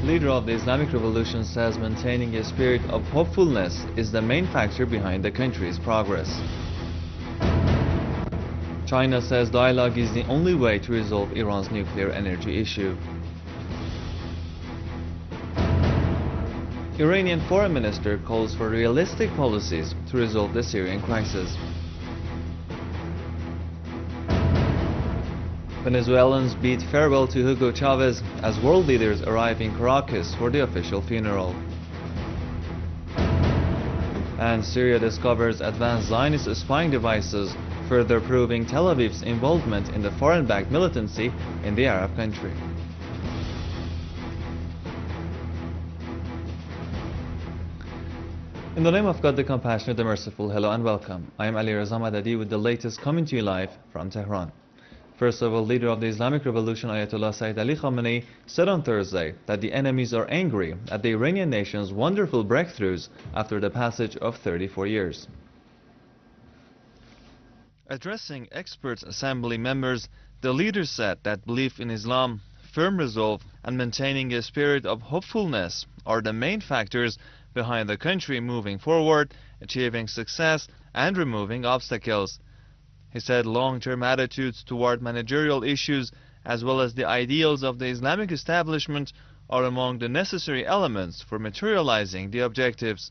leader of the Islamic Revolution says maintaining a spirit of hopefulness is the main factor behind the country's progress. China says dialogue is the only way to resolve Iran's nuclear energy issue. Iranian foreign minister calls for realistic policies to resolve the Syrian crisis. Venezuelans bid farewell to Hugo Chavez as world leaders arrive in Caracas for the official funeral. And Syria discovers advanced Zionist spying devices, further proving Tel Aviv's involvement in the foreign-backed militancy in the Arab country. In the name of God, the Compassionate, the Merciful, hello and welcome. I am Ali Reza Madadi with the latest coming to you live from Tehran. First of all, leader of the Islamic Revolution Ayatollah Sayyid Ali Khamenei said on Thursday that the enemies are angry at the Iranian nation's wonderful breakthroughs after the passage of 34 years. Addressing experts assembly members, the leader said that belief in Islam, firm resolve, and maintaining a spirit of hopefulness are the main factors behind the country moving forward, achieving success, and removing obstacles. He said long-term attitudes toward managerial issues as well as the ideals of the Islamic establishment are among the necessary elements for materializing the objectives.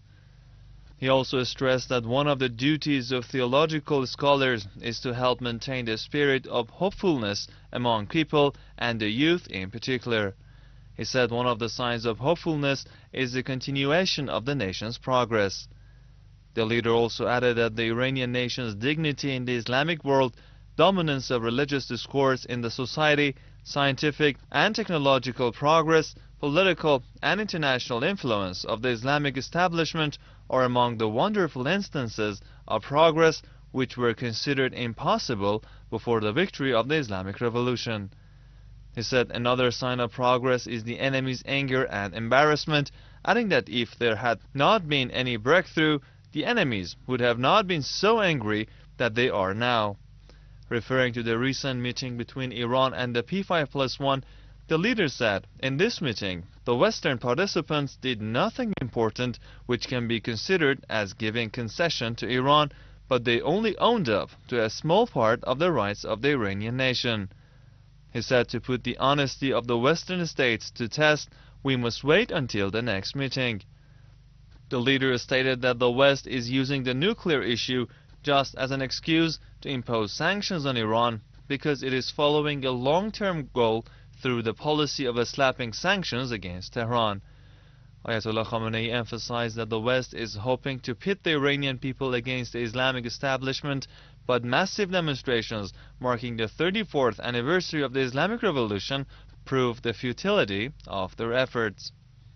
He also stressed that one of the duties of theological scholars is to help maintain the spirit of hopefulness among people and the youth in particular. He said one of the signs of hopefulness is the continuation of the nation's progress. The leader also added that the Iranian nation's dignity in the Islamic world, dominance of religious discourse in the society, scientific and technological progress, political and international influence of the Islamic establishment are among the wonderful instances of progress which were considered impossible before the victory of the Islamic Revolution. He said another sign of progress is the enemy's anger and embarrassment, adding that if there had not been any breakthrough, the enemies would have not been so angry that they are now. Referring to the recent meeting between Iran and the P5+1, the leader said, in this meeting, the Western participants did nothing important which can be considered as giving concession to Iran, but they only owned up to a small part of the rights of the Iranian nation. He said to put the honesty of the Western states to test, we must wait until the next meeting. The leader stated that the West is using the nuclear issue just as an excuse to impose sanctions on Iran because it is following a long-term goal through the policy of slapping sanctions against Tehran. Ayatollah Khamenei emphasized that the West is hoping to pit the Iranian people against the Islamic establishment, but massive demonstrations marking the 34th anniversary of the Islamic Revolution prove the futility of their efforts.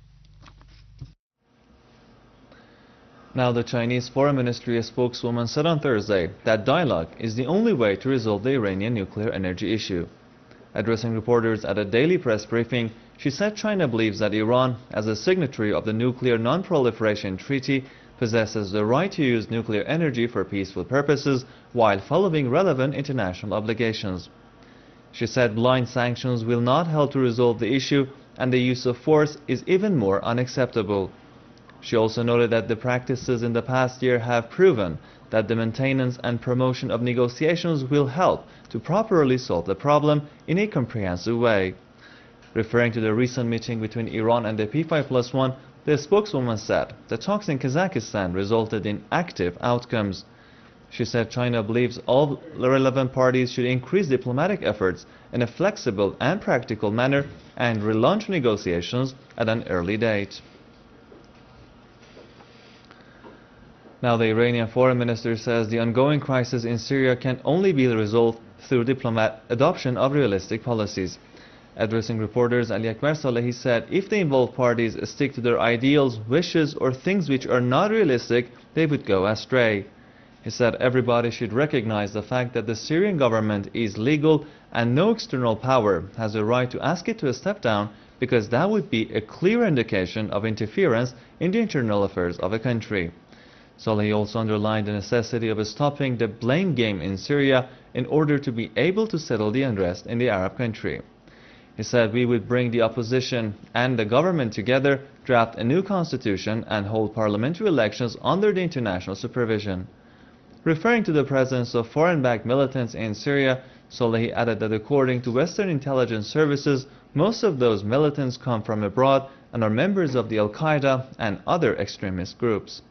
Now, the Chinese Foreign Ministry spokeswoman said on Thursday that dialogue is the only way to resolve the Iranian nuclear energy issue. Addressing reporters at a daily press briefing, she said China believes that Iran, as a signatory of the Nuclear Non-Proliferation Treaty, possesses the right to use nuclear energy for peaceful purposes while following relevant international obligations. She said blind sanctions will not help to resolve the issue, and the use of force is even more unacceptable. She also noted that the practices in the past year have proven that the maintenance and promotion of negotiations will help to properly solve the problem in a comprehensive way. Referring to the recent meeting between Iran and the P5+1, the spokeswoman said the talks in Kazakhstan resulted in active outcomes. She said China believes all relevant parties should increase diplomatic efforts in a flexible and practical manner and relaunch negotiations at an early date. Now, the Iranian foreign minister says the ongoing crisis in Syria can only be resolved through adoption of realistic policies. Addressing reporters, Ali Akbar Salehi said if the involved parties stick to their ideals, wishes or things which are not realistic, they would go astray. He said everybody should recognize the fact that the Syrian government is legal and no external power has a right to ask it to step down, because that would be a clear indication of interference in the internal affairs of a country. Salehi also underlined the necessity of stopping the blame game in Syria in order to be able to settle the unrest in the Arab country. He said we would bring the opposition and the government together, draft a new constitution and hold parliamentary elections under the international supervision. Referring to the presence of foreign-backed militants in Syria, Solehi added that according to Western intelligence services, most of those militants come from abroad and are members of the Al-Qaeda and other extremist groups.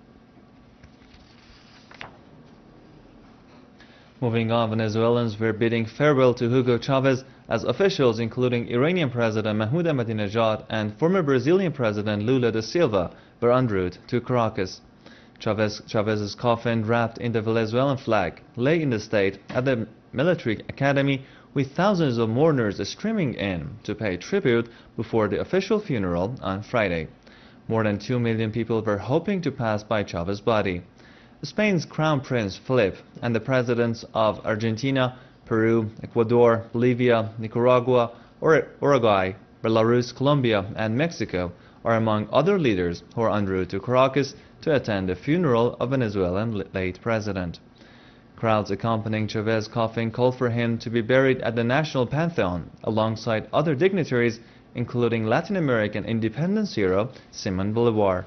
Moving on, Venezuelans were bidding farewell to Hugo Chavez as officials including Iranian President Mahmoud Ahmadinejad and former Brazilian President Lula da Silva were en route to Caracas. Chavez's coffin, wrapped in the Venezuelan flag, lay in the state at the military academy, with thousands of mourners streaming in to pay tribute before the official funeral on Friday. More than 2 million people were hoping to pass by Chavez's body. Spain's Crown Prince Philip and the presidents of Argentina, Peru, Ecuador, Bolivia, Nicaragua, Uruguay, Belarus, Colombia, and Mexico are among other leaders who are en route to Caracas to attend the funeral of Venezuelan late president. Crowds accompanying Chavez's coffin called for him to be buried at the National Pantheon alongside other dignitaries, including Latin American independence hero Simón Bolívar.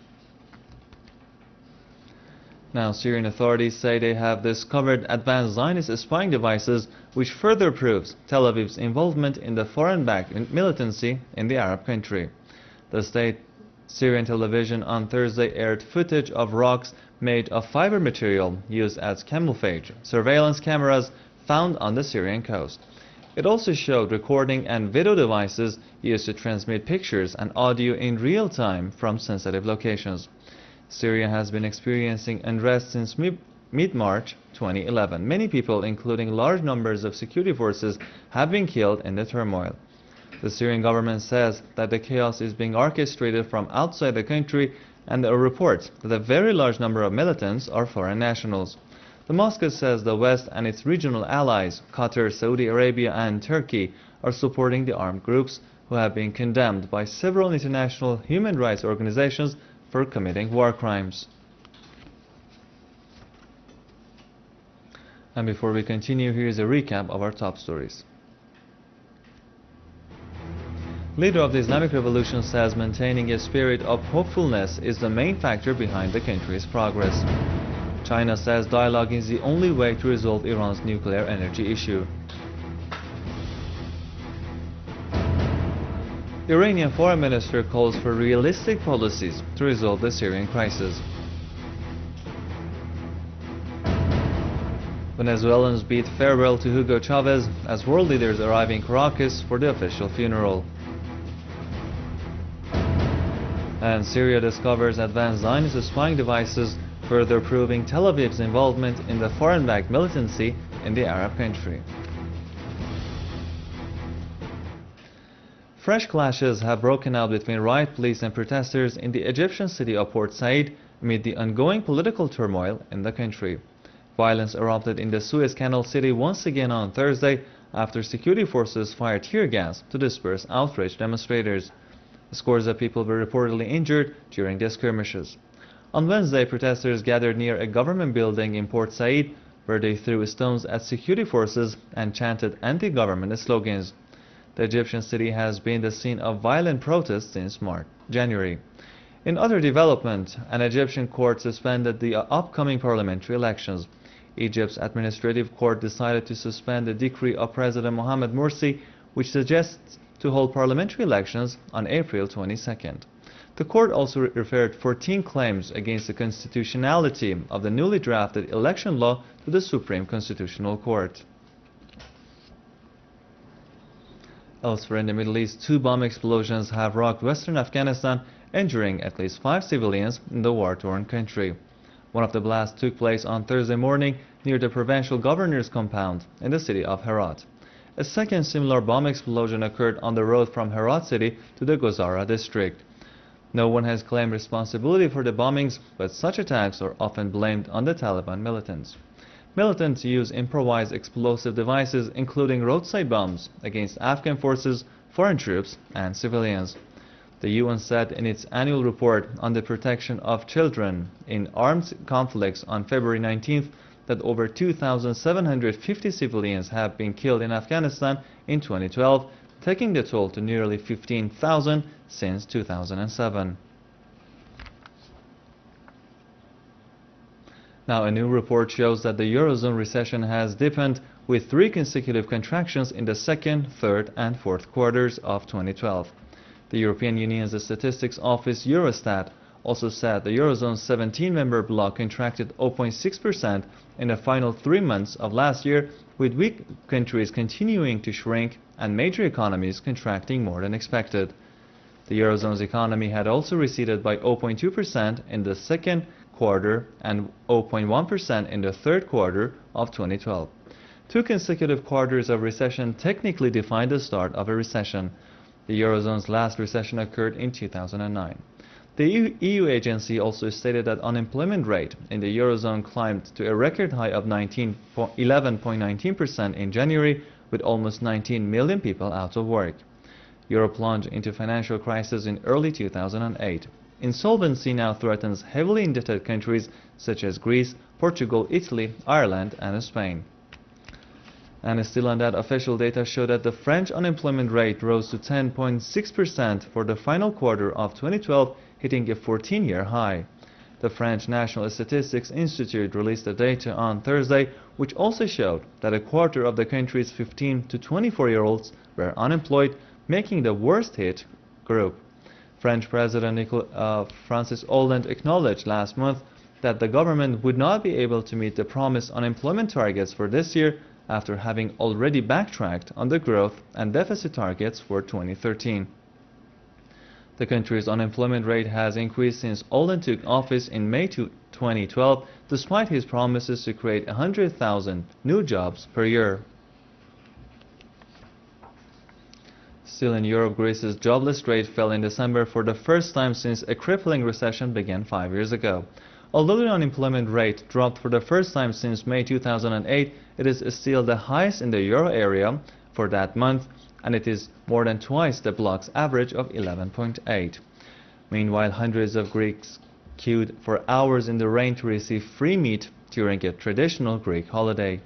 Now, Syrian authorities say they have discovered advanced Zionist spying devices, which further proves Tel Aviv's involvement in the foreign-backed militancy in the Arab country. The state Syrian television on Thursday aired footage of rocks made of fiber material used as camouflage surveillance cameras found on the Syrian coast. It also showed recording and video devices used to transmit pictures and audio in real time from sensitive locations. Syria has been experiencing unrest since mid-March 2011. Many people, including large numbers of security forces, have been killed in the turmoil. The Syrian government says that the chaos is being orchestrated from outside the country, and there are reports that a very large number of militants are foreign nationals. The Moscow says the West and its regional allies, Qatar, Saudi Arabia and Turkey, are supporting the armed groups who have been condemned by several international human rights organizations for committing war crimes. And before we continue, here is a recap of our top stories. Leader of the Islamic Revolution says maintaining a spirit of hopefulness is the main factor behind the country's progress. China says dialogue is the only way to resolve Iran's nuclear energy issue. Iranian foreign minister calls for realistic policies to resolve the Syrian crisis. Venezuelans bid farewell to Hugo Chavez as world leaders arrive in Caracas for the official funeral. And Syria discovers advanced Zionist spying devices, further proving Tel Aviv's involvement in the foreign-backed militancy in the Arab country. Fresh clashes have broken out between riot police and protesters in the Egyptian city of Port Said amid the ongoing political turmoil in the country. Violence erupted in the Suez Canal city once again on Thursday after security forces fired tear gas to disperse outraged demonstrators. Scores of people were reportedly injured during the skirmishes. On Wednesday, protesters gathered near a government building in Port Said where they threw stones at security forces and chanted anti-government slogans. The Egyptian city has been the scene of violent protests since January. In other development, an Egyptian court suspended the upcoming parliamentary elections. Egypt's administrative court decided to suspend the decree of President Mohamed Morsi, which suggests to hold parliamentary elections on April 22nd. The court also referred 14 claims against the constitutionality of the newly drafted election law to the Supreme Constitutional Court. Elsewhere in the Middle East, 2 bomb explosions have rocked western Afghanistan, injuring at least 5 civilians in the war-torn country. One of the blasts took place on Thursday morning near the provincial governor's compound in the city of Herat. A second similar bomb explosion occurred on the road from Herat city to the Gozara district. No one has claimed responsibility for the bombings, but such attacks are often blamed on the Taliban militants. Militants use improvised explosive devices, including roadside bombs, against Afghan forces, foreign troops, and civilians. The UN said in its annual report on the protection of children in armed conflicts on February 19th that over 2,750 civilians have been killed in Afghanistan in 2012, taking the toll to nearly 15,000 since 2007. Now, a new report shows that the Eurozone recession has deepened, with 3 consecutive contractions in the second, third and fourth quarters of 2012. The European Union's Statistics Office, Eurostat, also said the Eurozone's 17-member bloc contracted 0.6% in the final 3 months of last year, with weak countries continuing to shrink and major economies contracting more than expected. The Eurozone's economy had also receded by 0.2% in the second quarter and 0.1% in the third quarter of 2012. 2 consecutive quarters of recession technically define the start of a recession. The Eurozone's last recession occurred in 2009. The EU agency also stated that unemployment rate in the Eurozone climbed to a record high of 11.19% in January, with almost 19 million people out of work. Europe plunged into financial crisis in early 2008. Insolvency now threatens heavily indebted countries such as Greece, Portugal, Italy, Ireland and Spain. And still on that, official data show that the French unemployment rate rose to 10.6% for the final quarter of 2012, hitting a 14-year high. The French National Statistics Institute released the data on Thursday, which also showed that a quarter of the country's 15 to 24-year-olds were unemployed, making the worst hit group. French President Francis Hollande acknowledged last month that the government would not be able to meet the promised unemployment targets for this year after having already backtracked on the growth and deficit targets for 2013. The country's unemployment rate has increased since Hollande took office in May 2012, despite his promises to create 100,000 new jobs per year. Still in Europe, Greece's jobless rate fell in December for the first time since a crippling recession began 5 years ago. Although the unemployment rate dropped for the first time since May 2008, it is still the highest in the euro area for that month, and it is more than twice the bloc's average of 11.8. Meanwhile, hundreds of Greeks queued for hours in the rain to receive free meat during a traditional Greek holiday.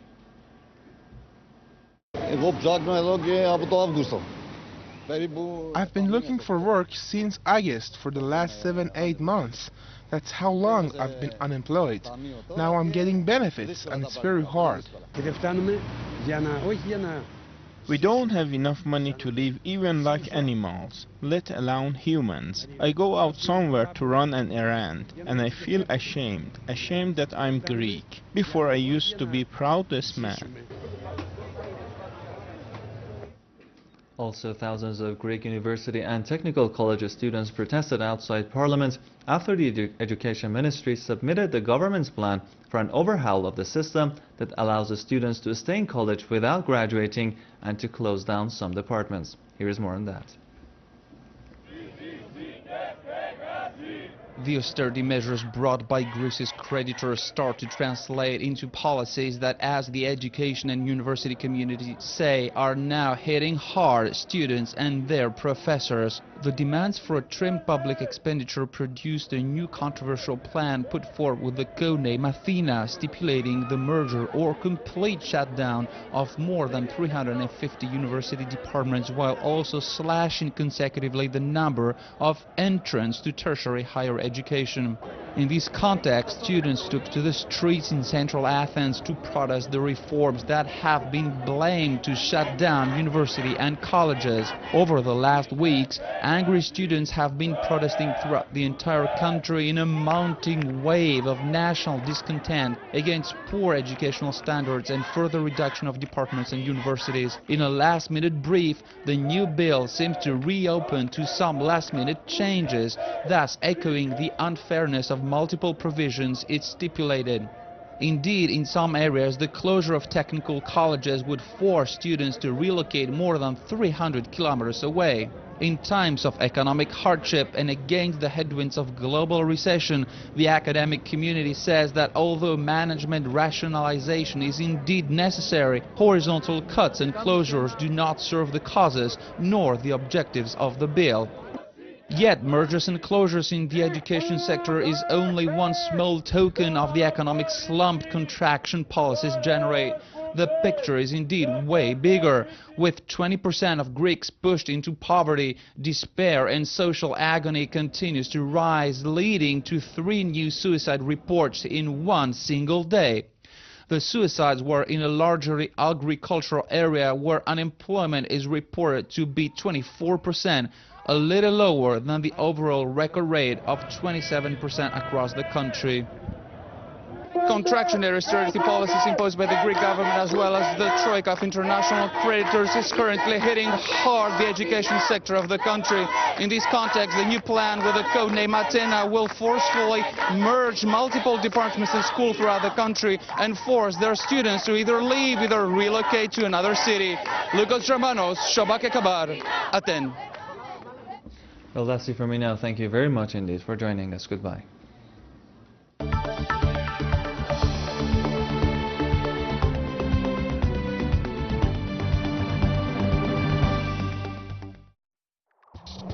I've been looking for work since August for the last 7-8 months. That's how long I've been unemployed. Now I'm getting benefits and it's very hard. We don't have enough money to live even like animals, let alone humans. I go out somewhere to run an errand, and I feel ashamed that I'm Greek. Before I used to be proudest man. Also, thousands of Greek university and technical college students protested outside Parliament after the Education Ministry submitted the government's plan for an overhaul of the system that allows the students to stay in college without graduating and to close down some departments. Here is more on that. The austerity measures brought by Greece's creditors start to translate into policies that, as the education and university community say, are now hitting hard students and their professors. The demands for a trimmed public expenditure produced a new controversial plan put forward with the codename Athena, stipulating the merger or complete shutdown of more than 350 university departments, while also slashing consecutively the number of entrants to tertiary higher education. In this context, students took to the streets in central Athens to protest the reforms that have been blamed to shut down university and colleges. Over the last weeks, angry students have been protesting throughout the entire country in a mounting wave of national discontent against poor educational standards and further reduction of departments and universities. In a last-minute brief, the new bill seems to reopen to some last-minute changes, thus echoing the unfairness of multiple provisions it stipulated. Indeed, in some areas, the closure of technical colleges would force students to relocate more than 300 kilometers away. In times of economic hardship and against the headwinds of global recession, the academic community says that although management rationalization is indeed necessary, horizontal cuts and closures do not serve the causes nor the objectives of the bill. Yet, mergers and closures in the education sector is only one small token of the economic slump contraction policies generate. the picture is indeed way bigger. With 20% of Greeks pushed into poverty, despair and social agony continues to rise, leading to 3 new suicide reports in one single day. The suicides were in a largely agricultural area where unemployment is reported to be 24%, a little lower than the overall record rate of 27% across the country. Contractionary austerity policies imposed by the Greek government as well as the troika of international creditors is currently hitting hard the education sector of the country. In this context, the new plan with the codename Athena will forcefully merge multiple departments in school throughout the country and force their students to either leave or relocate to another city. Lucas Dramanos, Shobak Ekabar, Athens. Well, that's it for me now. Thank you very much indeed for joining us. Goodbye.